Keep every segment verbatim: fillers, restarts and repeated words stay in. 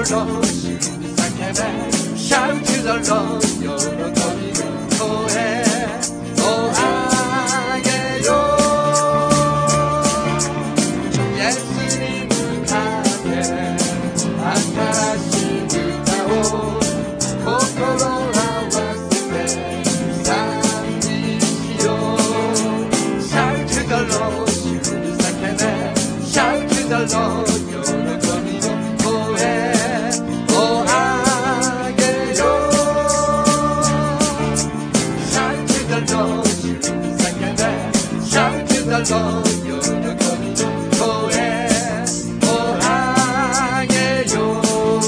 Lord,主に叫べ Shout to the Lord 喜びの声を上げようイエスに向かって新しい歌を心合わせて賛美しよう Shout to the Lord 主に叫べ Shout to the Lord 喜びの声を上げよう Shout to the Lord 主に叫べ Shout to the Lord 喜びの声を上げよう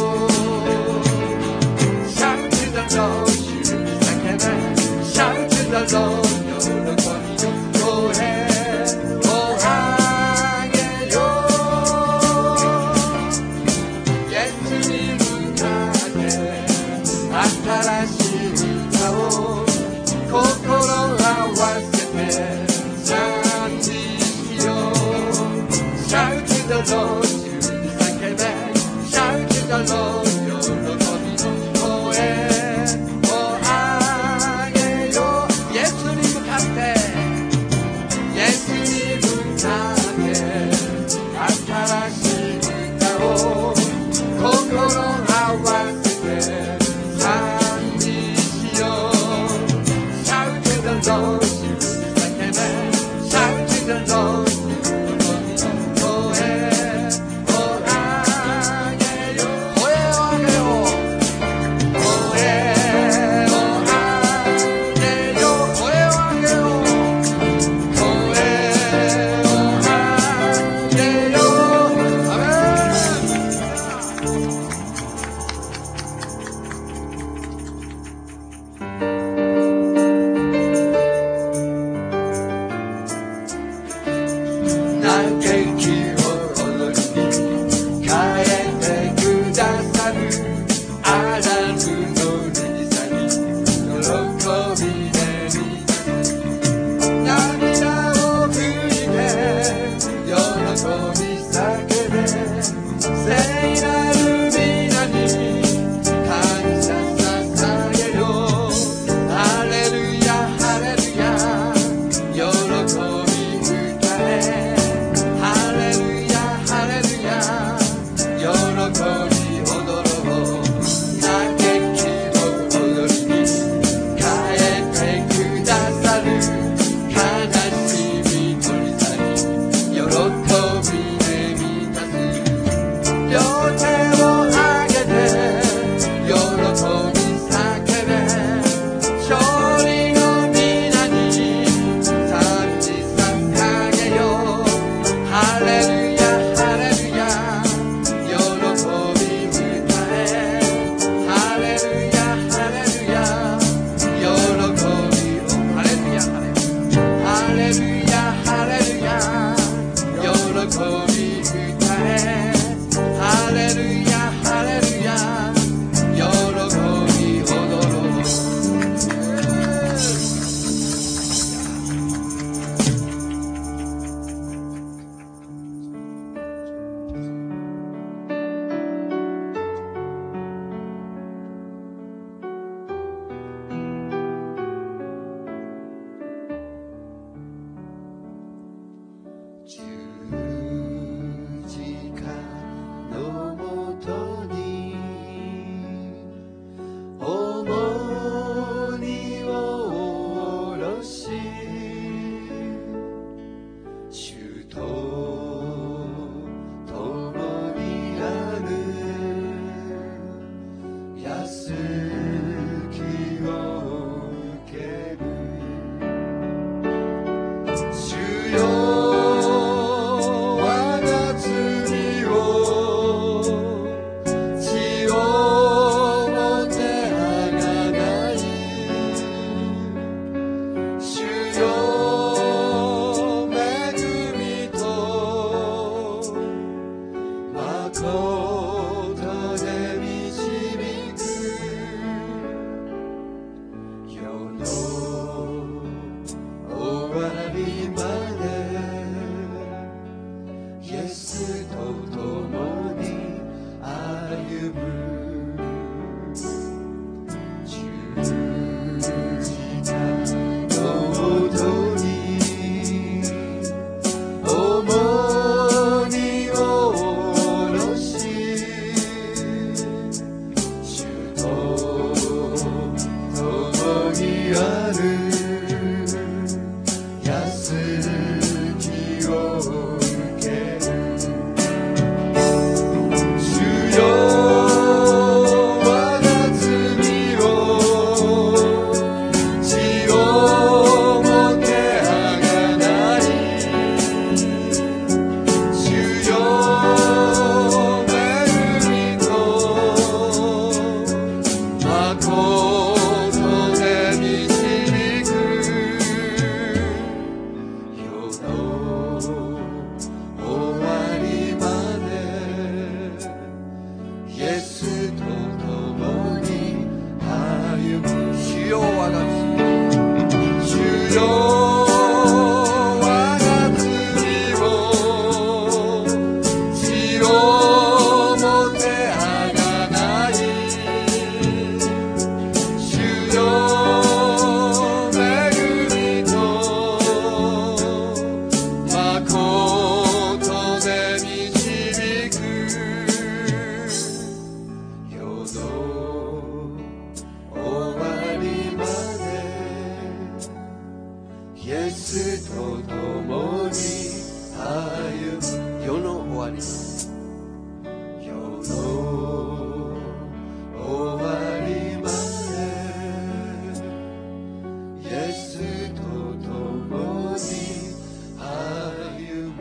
Shout to the Lord 主に叫べ Shout to the Lord 喜びの声を上げようイエスに向かって新しい歌を心合わせて賛美しよう Shout to the Lord 主に叫べ Shout to the Lord 喜びの声を上げようイエスに向かってイエスに向かって新しい歌を心合わせて賛美しよう Shout to the Lord 主に叫べ Shout to the Lord 喜びの声を上げよう声を上げよう声を上げよう声を上げよう声を上げようアメン嘆きを踊りに変えてくださるあらぬのりさに喜びで満たす涙を拭いて喜び叫べ聖なる皆に感謝捧げようハレルヤハレルヤ喜び歌えハレルヤハレルヤ喜び踊ろう嘆きを踊りに変えてくださる悲しみ取り去り喜びで満たす両手を上げて喜び叫べ勝利の皆に賛美捧げようハレルヤハレルヤ喜び歌えハレルヤハレルヤ喜びをハレルヤハレルヤハレルヤハレルヤ喜び歌えハレルヤハレルヤ喜び踊ろう主受ける。主よ我が罪を血をもてあがない主よ恵みと誠で導く世の終わりまでイエスと共に歩む主よ我が罪主よ我が罪を血をもてあがない主よ恵みと誠で導く世の終わりまでイエスと共に歩む世の終わり世の終わりまでイエスと共に歩む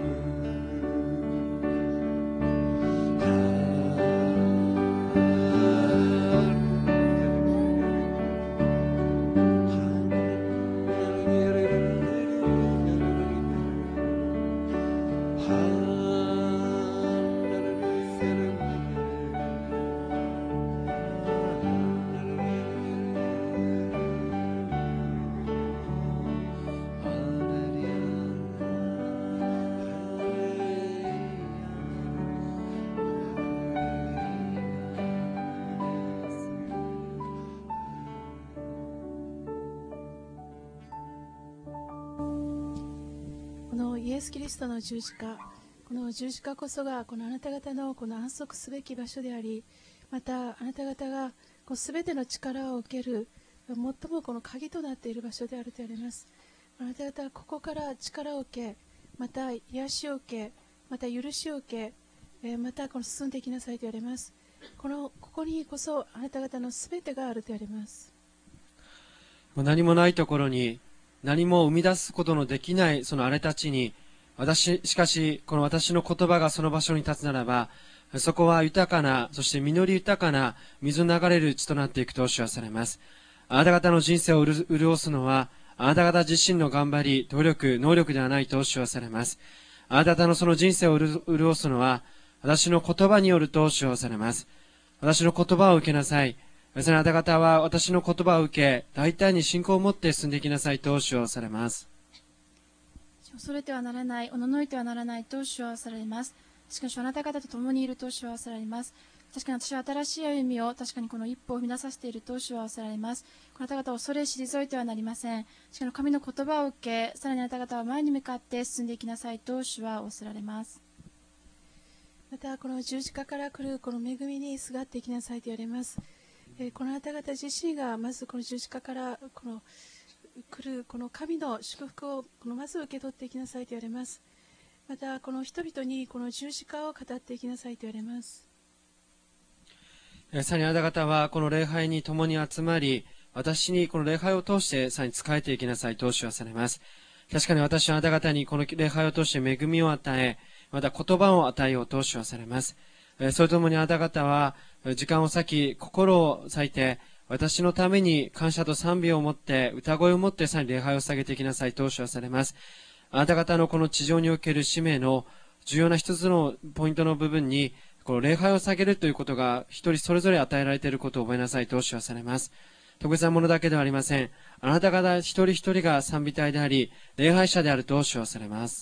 このイエス・キリストの十字架、この十字架こそがこのあなた方のこの安息すべき場所であり、またあなた方がこう全ての力を受ける最もこの鍵となっている場所であるとあります。あなた方はここから力を受け、また癒しを受け、また許しを受け、えーまたこの進んでいきなさいと言われます。このここにこそあなた方の全てがあると言われます。 何もないところに何も生み出すことのできないその荒れた地に、私、しかしこの私の言葉がその場所に立つならば、そこは豊かな、そして実り豊かな水の流れる地となっていくと主はされます。あなた方の人生を潤すのは、あなた方自身の頑張り、努力、能力ではないと主はされます。あなた方のその人生を潤すのは、私の言葉によると主はされます。私の言葉を受けなさい。そのあなた方は私の言葉を受け、大胆に信仰を持って進んでいきなさいと主はされます。 恐れてはならない、おののいてはならないと主はされます。しかしあなた方と共にいると主はされます。確かに私は新しい歩みを、確かにこの一歩を踏み出させていると主はされます。このあなた方を恐れ退いてはなりません。しかし神の言葉を受け、さらにあなた方は前に向かって進んでいきなさいと主は仰せられます。 またこの十字架から来るこの恵みにすがっていきなさいと言われます。えーこのあなた方自身がまずこの十字架からこの来るこの神の祝福をこのまず受け取っていきなさいと言われます。またこの人々にこの十字架を語っていきなさいと言われます。 さらにあなた方はこの礼拝に共に集まり、私にこの礼拝を通してさらに仕えていきなさいと主はされます。確かに私はあなた方にこの礼拝を通して恵みを与え、また言葉を与えようと主はされます。それとともにあなた方は時間を割き、心を割いて、私のために感謝と賛美を持って、歌声を持ってさらに礼拝を捧げていきなさいと主はされます。あなた方のこの地上における使命の重要な一つのポイントの部分に、この礼拝を捧げるということが一人それぞれ与えられていることを覚えなさいと主はされます。特別なものだけではありません。あなた方一人一人が賛美隊であり、礼拝者であると主はされます。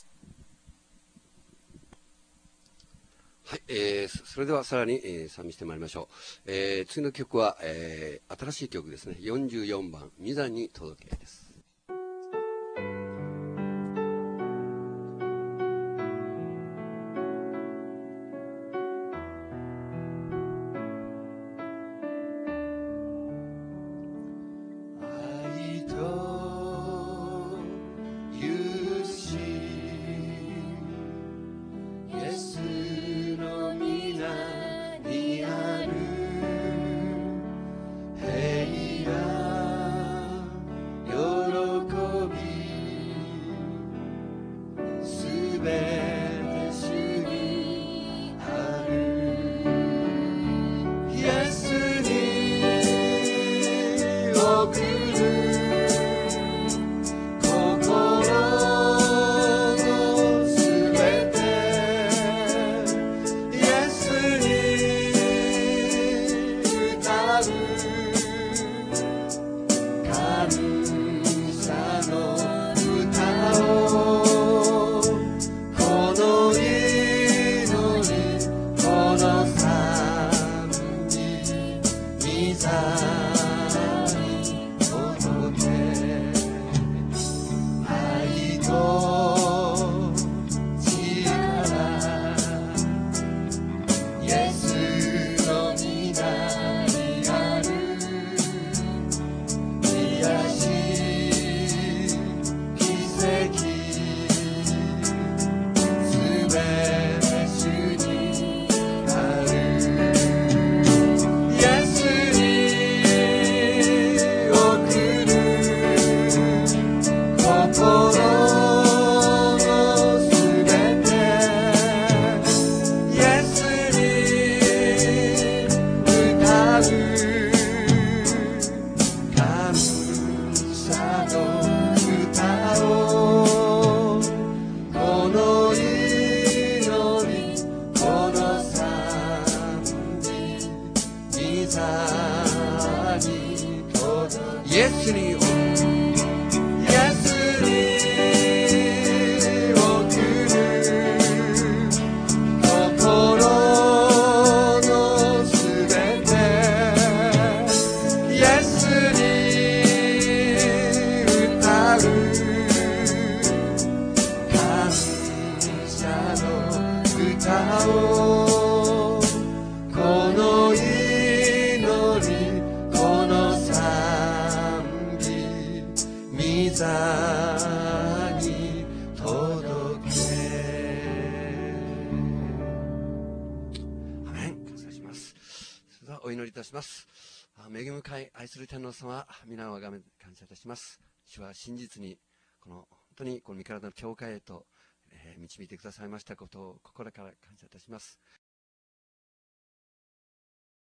はい、えー、それではさらに、えー、賛美してまいりましょう。えー、次の曲は、えー、新しい曲ですね。よんじゅうよんばん、御座に届けです。 愛と許し歌おうこの祈りこの賛美御座に届け。アメン。感謝します。それではお祈りいたします。恵む深い愛する天皇様、皆をあがめ感謝いたします。主は真実にこの本当にこの御体の教会へと、えー、導いてくださいましたことを心から感謝いたします。